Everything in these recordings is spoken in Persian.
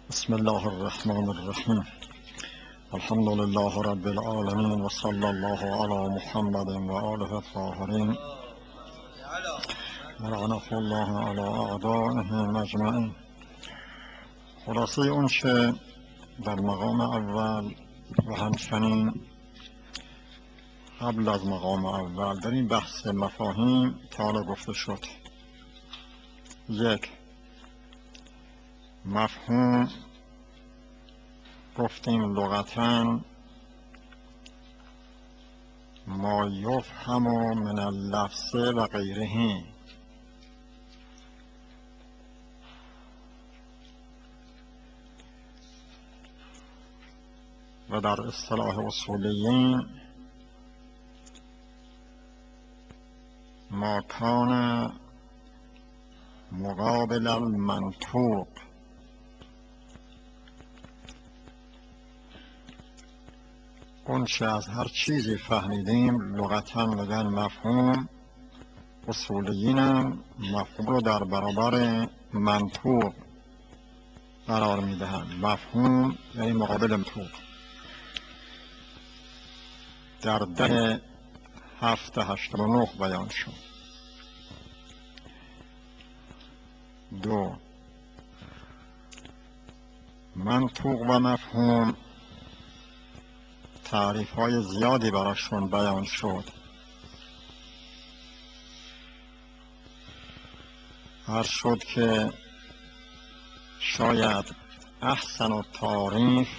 بسم الله الرحمن الرحیم. الحمد لله رب العالمین و صلی الله علی محمد و آله الطاهرین و لعنة الله علی اعدائهم اجمعین. خلاصه اون که در مقام اول و همچنین قبل از مقام اول در این بحث مفاهیم تا گفته شد. یک، مفهوم گفتیم لغتاً ما یفهم من اللفظ و غیره، و در اصطلاح اصولیین ما کان مقابل المنطوق، اون چه از هر چیزی فهمیدیم لغتاً میگن مفهوم. اصولیین هم مفهوم رو در برابر منطوق قرار میدهند. مفهوم یعنی مقابل منطوق. در ده 789 بیان شد. دو، منطوق و مفهوم تعریف های زیادی براشون بیان شد. هر شد که شاید احسن التعریف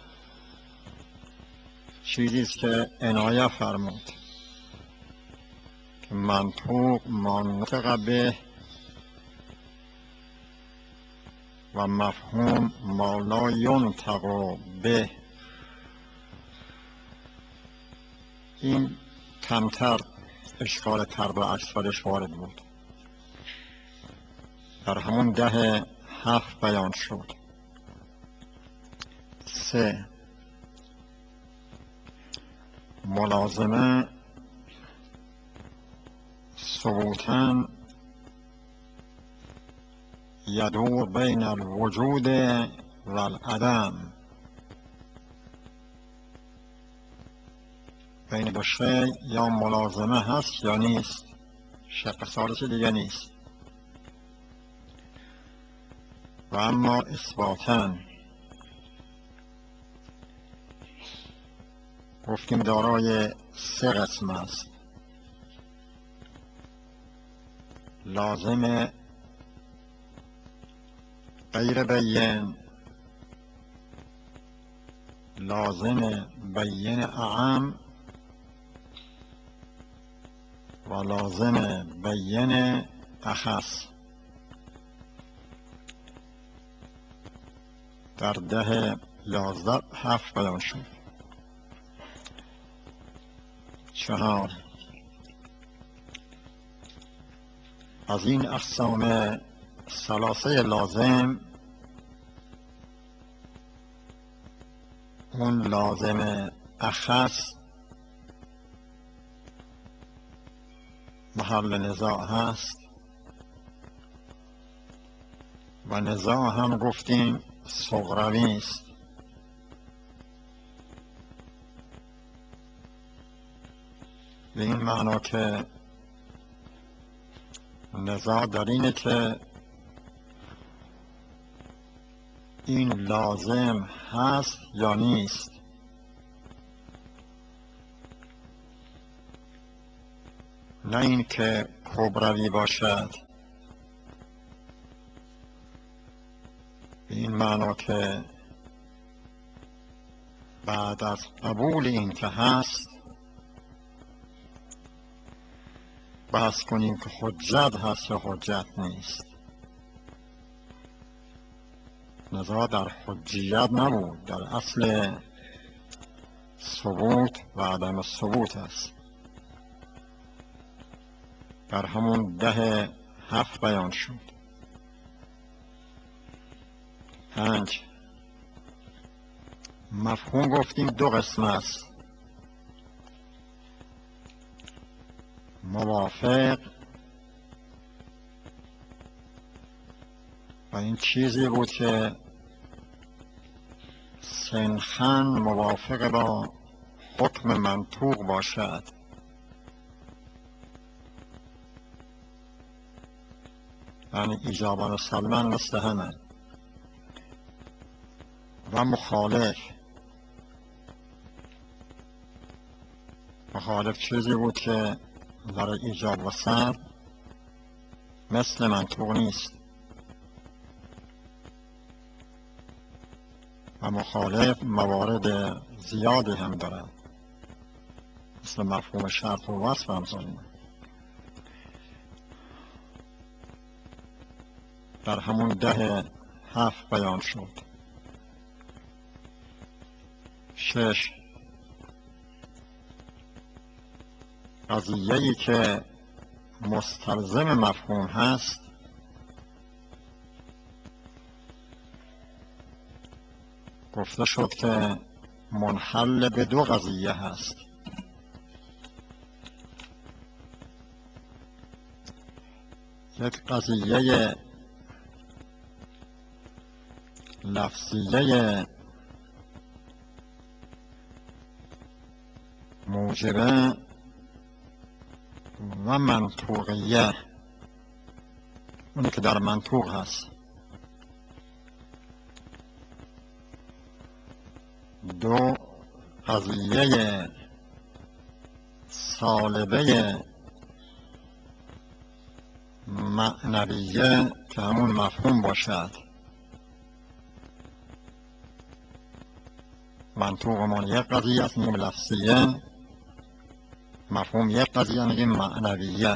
چیزیست که عنایه فرمود که منطوق ما نطق به و مفهوم ما لا ینطق به. این کمتر اشکال تر به اکثرش وارد بود. در همون ده 7 بیان شد. 3، ملازمه ثبوتاً یدور بین الوجود و العدم، بین دو شی یا ملازمه هست یا نیست، شق ثالث دیگه نیست. و اما اثباتاً گفتیم دارای 3 قسم است. لازم غیر بین، لازم بین اعم و لازم بین اخص. در ده 11 7 بیان شد. 4، از این اقسام ثلاثه لازم اون لازم اخص محل نزاع هست و نزاع هم گفتیم صغروی است. به این معنا که نزاع در اینه که این لازم هست یا نیست. نه این که کبروی باشد، به این معنا که بعد از قبول این که هست بحث کنیم که حجت هست یا حجت نیست. نزاع در حجیت نبود، در اصل ثبوت و عدم ثبوت است. در همون ده 7 بیان شد. 5، مفهوم گفتیم 2 قسم است. موافق و این چیزی بود که سنخن موافق با حکم منطوق باشد، یعنی ایجابا و سلبا مثل همه، و مخالف چیزی بود که برای ایجاب و سلب مثل منطوق نیست، و مخالف موارد زیادی هم دارد، مثل مفهوم شرط و وصف همزانی در همون 10-7 بیان شد. 6 قضیه‌ای که مستلزم مفهوم هست گفته شد که منحل به 2 قضیه هست. یک قضیه لفظیه موجبه و منطوقیه، اونی که در منطوق هست. 2 قضیه سالبه معنویه که همون مفهوم باشد. منطوقمون یک قضیه است میگیم لفظیه، مفهوم یک قضیه میگیم معنویه.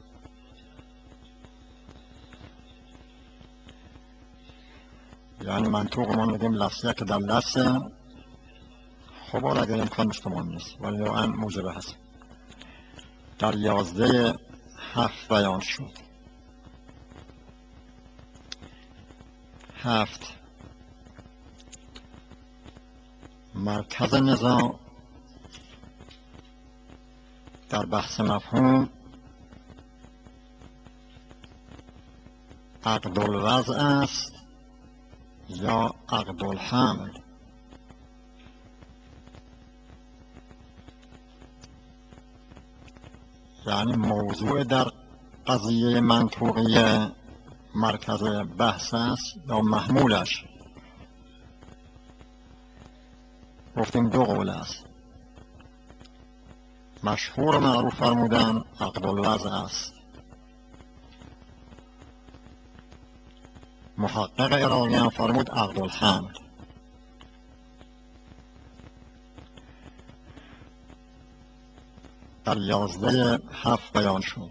یعنی منطوقمون میگیم لفظیه که در لفظه، خب اگر امکان مستمون نیست ولی واقعا موجبه هست. در 11-7 بیان شد. 7 مرکز نزاع در بحث مفهوم عقد الوضع است یا عقد الحمل. یعنی موضوع در قضیه منطوقیه مرکز بحث است یا محمولش. گفتیم 2 قول است. مشهور و معروف فرمودن عقد الوضع است. محقق عراقی هم فرمود عقد الحمل. در 11-7 بیان شد.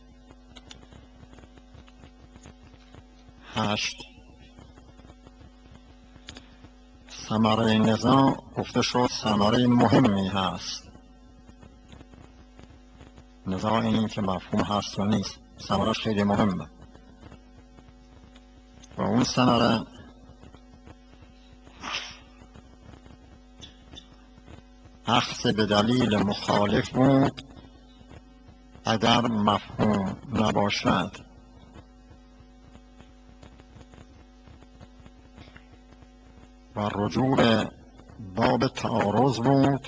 8 ثمره نزاع گفته شد ثمره مهمی هست. نزاع این که مفهوم هست و نیست، ثمرهش خیلی مهمه. و اون ثمره اخذ به دلیل مخالف بود اگر مفهوم نباشد. و رجوع به باب تعارض بود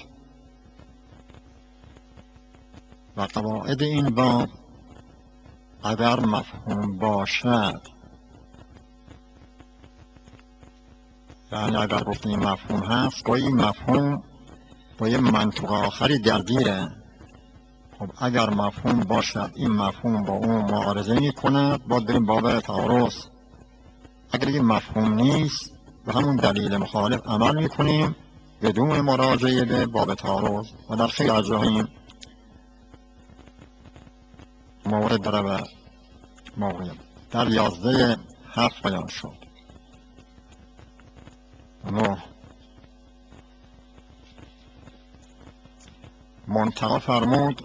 و قواعد این باب اگر مفهوم باشد. یعنی اگر گفتیم مفهوم هست با این مفهوم با یه منطق آخری درگیره. خب اگر مفهوم باشد این مفهوم با اون معارضه می کند، باید بریم باب تعارض. اگر این مفهوم نیست به همون دلیل مخالف عمل می کنیم بدون مراجعه به باب تعارض. و در خیلی از جاها این مورد داره و موقعیم. در 11-7 بیان شد. 9 منتقی فرمود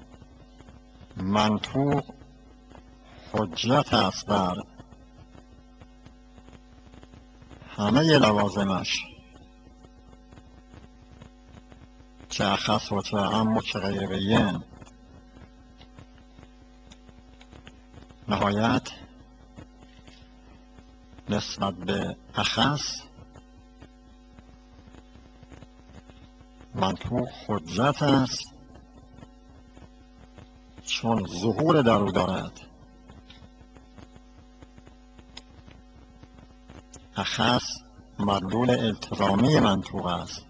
منطوق حجت است بر همه لوازمش، چه اخص و چه اعم و چه غیر بین. نهایت نسبت به اخص منطوق حجت است چون ظهور در او دارد. اخص مدلول التزامی منطوق است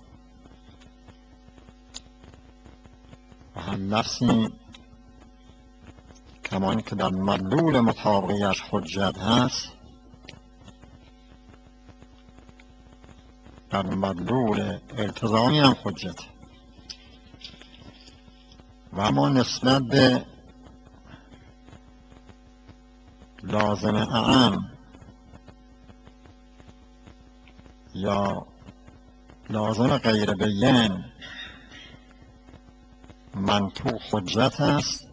و هم لفظی کمان که در مدلول مطابقیش حجت هست، در مدلول التزامی هم حجت. و اما نسبت به لازم اعم یا لازم غیر بین منطوق حجت است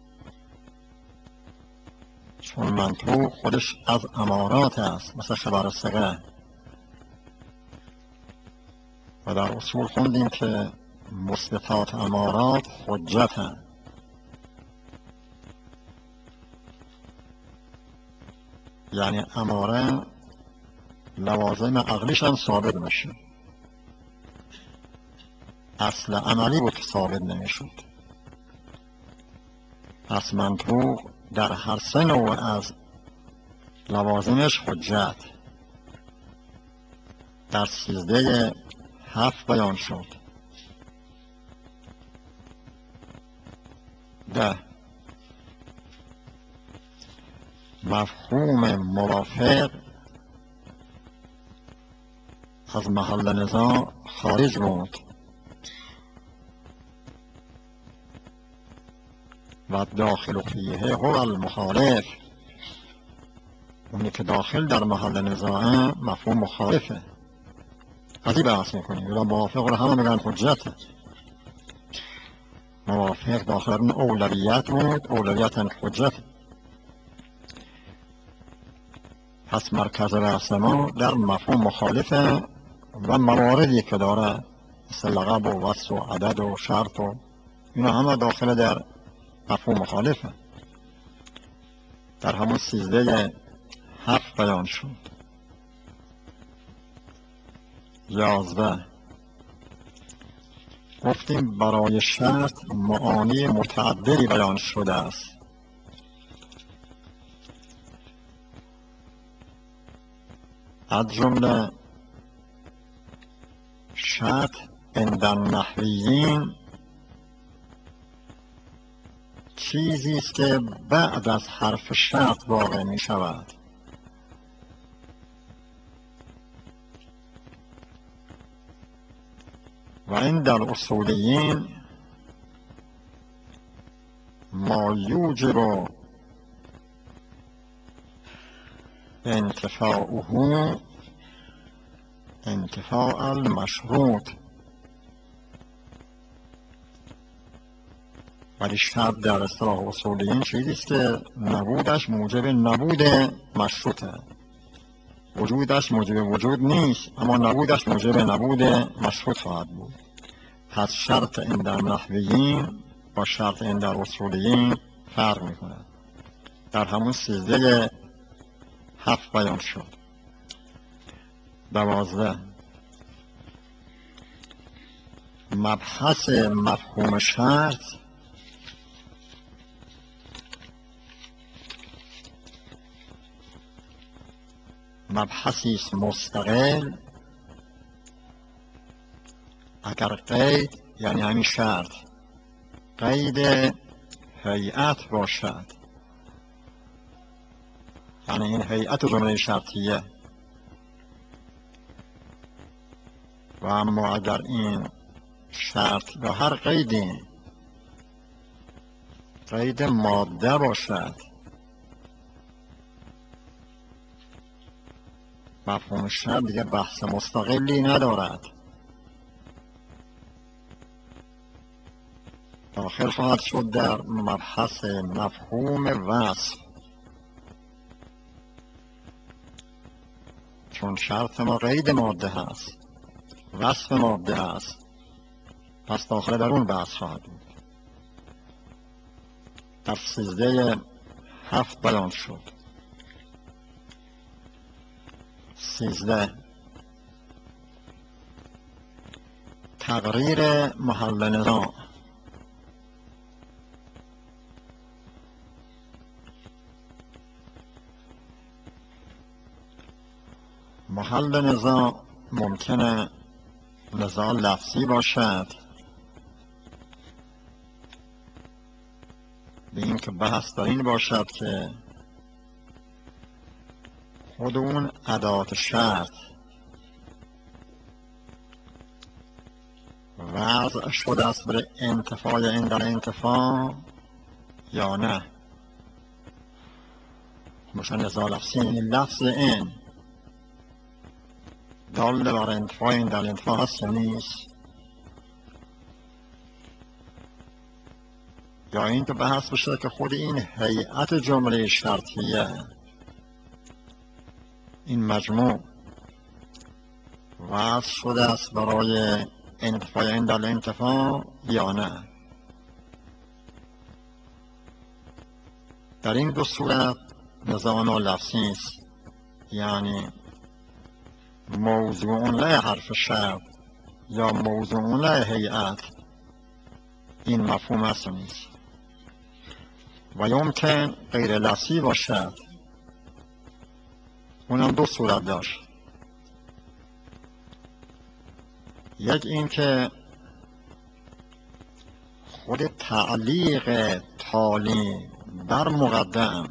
چون منطوق خودش از امارات است، مثل خبر ثقه. و در اصول خوندیم که مثبتات امارات حجت هم. یعنی اماره لوازم عقلیش هم ثابت میشه، اصل عملی بود که ثابت نمیشد. پس منطوق در هر سه نوع از لوازمش حجت. در 13 بیان شد. 10 مفهوم موافق از محل نزاع خارج بود و داخل فیه هو المخالف، اونی که داخل در محل نزاع مفهوم مخالفه. از این بحث میکنیم. و موافق رو همه میگن حجته. موافق داخل اون اولویت بود، اولویت هم حجت. پس مرکز بحث ما در مفهوم مخالفه و مواردی که داره مثل لقب و وصف و عدد و شرط و اینا همه داخل در مفهوم مخالفه. در همون 13 بیان شد. 11 گفتیم برای شرط معانی متعددی بیان شده است. از جمله شرط عند النحویین چیزی است که بعد از حرف شرط واقع می شود. و این در اصولیین ما یوجب انتفاعه انتفاع المشروط. ولی شرط در اصطلاح اصولیین چیزی است که نبودش موجب نبود مشروطه. وجودش موجب وجود نیست، اما نبودش موجب نبود مشروط خواهد بود. پس شرط عند النحویین با شرط عند الاصولیین فرق میکنه. در همون 13 بیان شد. 12 مبحث مفهوم شرط مبحثی است مستقل اگر قید، یعنی همین شرط، قید هیئت باشد، یعنی این هیئت جمله شرطیه. و اما اگر این شرط یا هر قیدی قید ماده باشد، مفهوم شرط دیگه بحث مستقلی ندارد، داخل خواهد شد در مبحث مفهوم وصف. چون شرط ما قید ماده هست، وصف ماده هست، پس داخل در اون بحث خواهد بود. در 13 بیان شد. 13 تقریر محل نزاع. محل نزاع ممکنه نزاع لفظی باشد، به این که بحث در این باشد که خود اون ادات شرط وضع شده است برای انتفاع این در انتفاع یا نه. مثلا نزاع لفظی این لفظ این دال بر انتفاع این در انتفاع هست یا نیست، یا این که بحث بشه که خود این هیئت جمله شرطیه، این مجموع وضع شده است برای انتفاع این در انتفاع یا نه. در این دو صورت نزاع لفظی است، یعنی موضوع له حرف شرط یا موضوع له هیئت این مفهوم است و نیست. و یمکن غیر لفظی باشد، اونم دو صورت داشت. یک این که خود تعلیق تالی بر مقدم،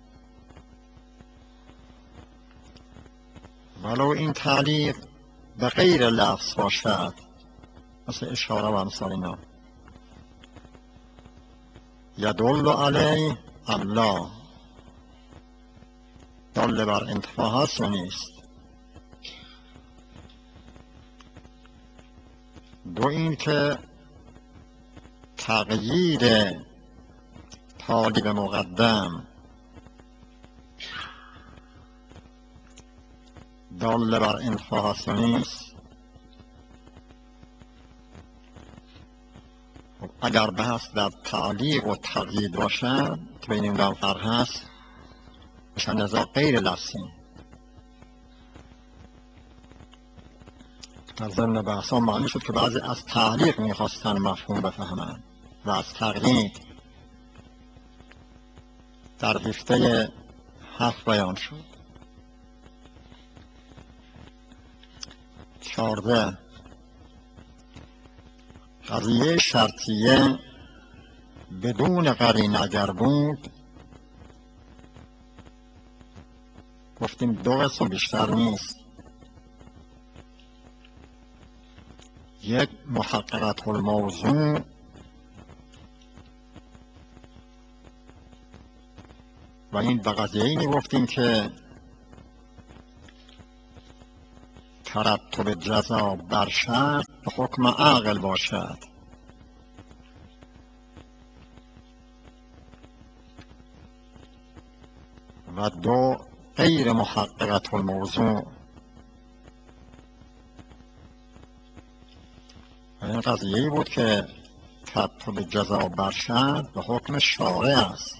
ولو این تعلیق به غیر لفظ باشد، مثل اشاره و امثال اینا، یدل علی الله دل بر انتفاع هست و نیست. دو این که تقیید تالی به مقدم دل بر انتفاع هست و نیست. اگر بحث در تعلیق و تقیید باشد که بین این دو فرق هست، میشه نزاع غیر لفظی. در ضمن بحث ها معنی شد که بعضی از تعلیق میخواستن مفهوم بفهمن و از تقیید در هفته 7 بیان شد. 14 قضیه شرطیه بدون قرینه اگر بود، گفتیم دو قسم بیشتر نیست. یک محققت الموضوع و این به قضیه اینی گفتیم که ترتب جزا بر شرط به حکم عقل باشد. و دو غیر محققت الموضوع و این قضیه‌ای بود که ترتب جزا بر شرط به حکم شارع است.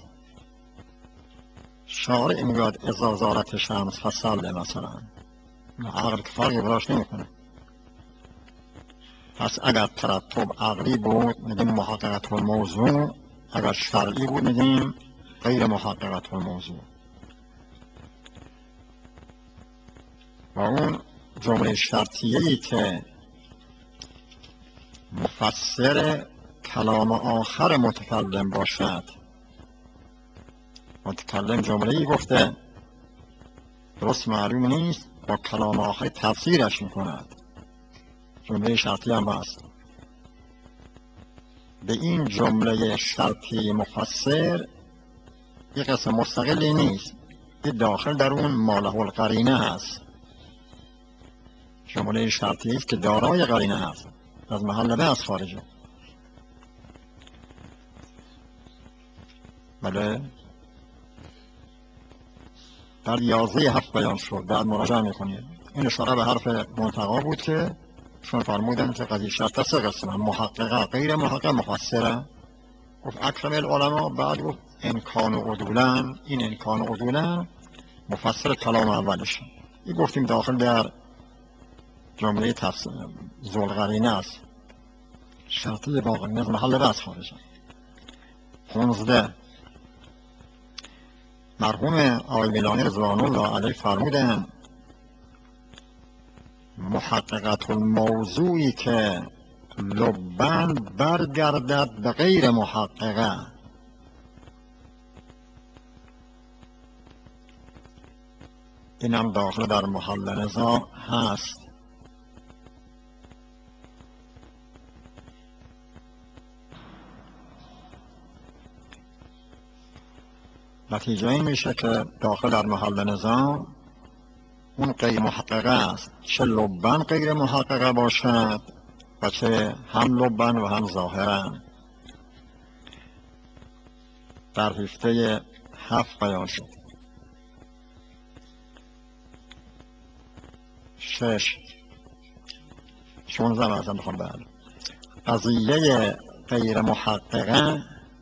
شارع میگوید اذا زالت الشمس فصل، مثلا عقل که فرقی براش نمیکنه. پس اگر ترتب عقلی بود میگیم محققت الموضوع، اگر شرعی بود میگیم غیر محققت الموضوع. و اون جمله شرطیه‌ای که مفسر کلام آخر متکلم باشد، متکلم جمله‌ای گفته درست معلوم نیست، با کلام آخر تفسیرش میکند، جمله شرطی هم هست. به این جمله شرطی مفسر یک قسم مستقلی نیست، یه داخل در اون ماله القرینه هست. جمله شرطی است که دارای قرینه هست، از محل بحث خارجه. بله در 11 هفت بیان شد، بعد مراجعه میکنید. این اشاره به حرف منتقا بود که چون فرمودن که قضیه شرط سه قسمه، محققه، غیر محققه، مفسره. گفت اکرم العلماء، بعد گفت امکان و عدولا. این امکان و عدولا مفسر کلام اولشه. این گفتیم داخل در جمله ذوالقرینه است. شرطی باقی از محل بحث خارجن. 15 مرحوم آقای میلانی رضوان الله علیه فرمودن محققت الموضوعی که لبند برگردد به غیر محققه، اینم داخل در محل نزاع هست. نتیجه این میشه که داخل در محل نزاع اون غیر محققه است، چه لبن غیر محققه باشد و چه هم لبن و هم ظاهرا. در هفته 7 بیان شد. 6 16 ازم میخوام بله. قضیه غیر محققه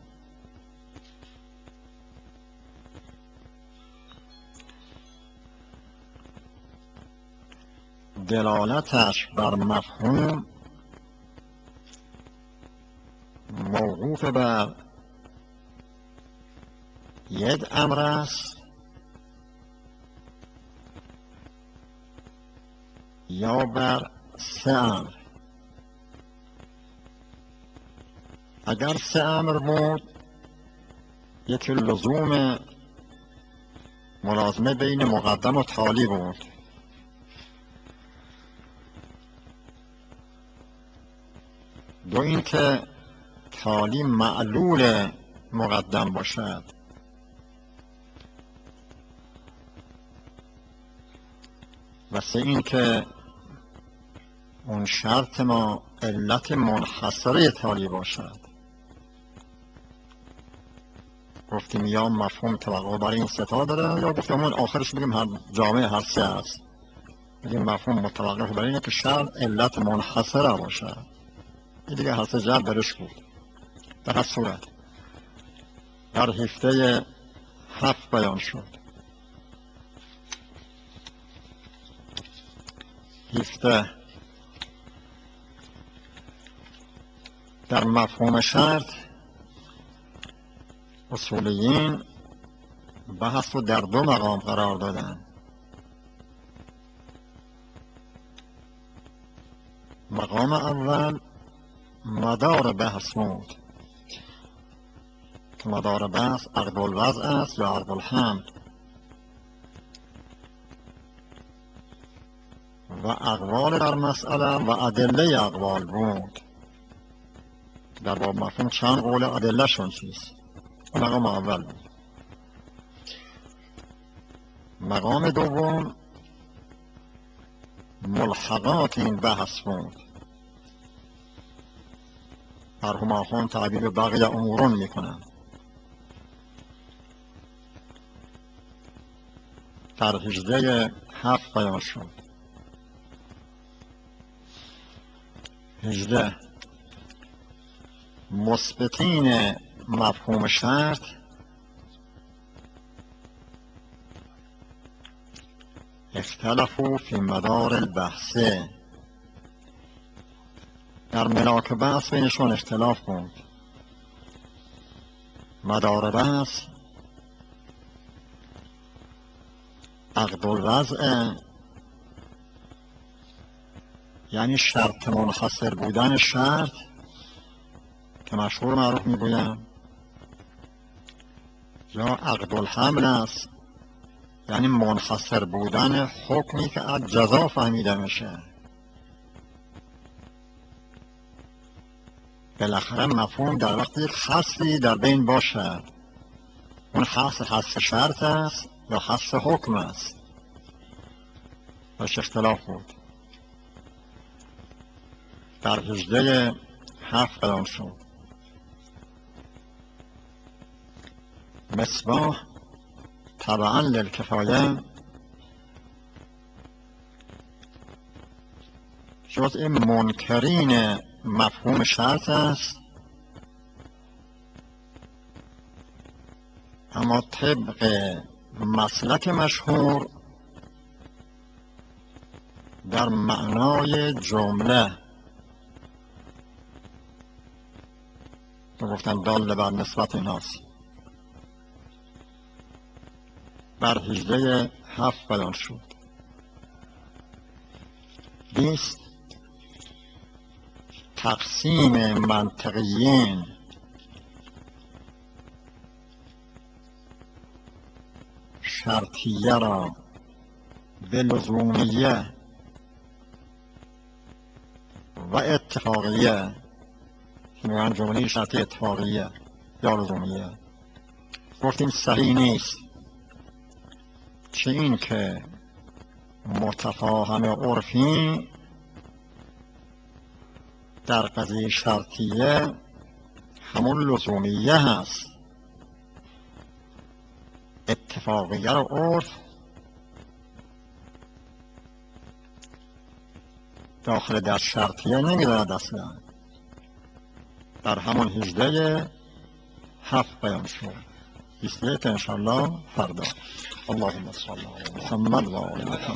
دلالتش بر مفهوم موقوف بر یک امر است یا بر 3 امر. اگر 3 امر بود، یکی لزوم ملازمه بین مقدم و تالی بود، دو اینکه تالی معلول مقدم باشد، و 3 اینکه اون شرط ما علت منحصره تالی باشد. گفتیم یا مفهوم توقع برای این 3 تا داره، یا گفتیم اون آخرش بگیم هر جامعه هر 3 است. بگیم مفهوم متوقف برای اینه که شرط علت منحصره باشد. این دیگه هر 3 جر برش بود. در هر صورت در هفته 7 بیان شد. هفته در مفهوم شرط اصولیین بحث رو در 2 مقام قرار دادن. مقام اول مدار بحث بود که مدار بحث عقد الوضع است یا عقد الحمل، و اقوال در مسئله و ادله اقوال بود. در باب مفهوم چند قول ادله شون چیست. مقام اول بود. مقام دوم ملحقات این بحث بود. مرحوم آخوند تعبیر بقیه امورون میکنن. در 18 7 بیان شد. 18 مثبتین مفهوم شرط اختلفوا فی مدار البحث، در ملاک بحث بینشون اختلاف بود. مدار بحث عقد الوضع، یعنی شرط منحصر بودن شرط که مشهور معروف میگویم، یا عقد الحمل است، یعنی منحصر بودن حکمی که از جزا فهمیده میشه. بالاخره مفهوم در وقت یک خاصی در بین باشد، اون خاص شرط است یا خاص حکم است. باش اختلاف بود. در 18 7 بیان شد. مصباح طبعا للکفایه جزء منکرین مفهوم شرط است، اما طبق مسلک مشهور در معنای جمله که گفتن دال بر نسبت ایناست. بر 18/7 بیان شد. 20 تقسیم منطقیین شرطیه را به لزومیه و اتفاقیه، که میگن جمله شرطی اتفاقیه یا لزومیه، گفتیم صحیح نیست. چه این که متفاهم عرفی در قضیه شرطیه همون لزومیه هست، اتفاقیه رو عرف داخل در شرطیه نمیداند اصلا. در همون 18/7 بیان شد. 21 انشاءالله فردا. اللهم صل علی محمد و آل محمد.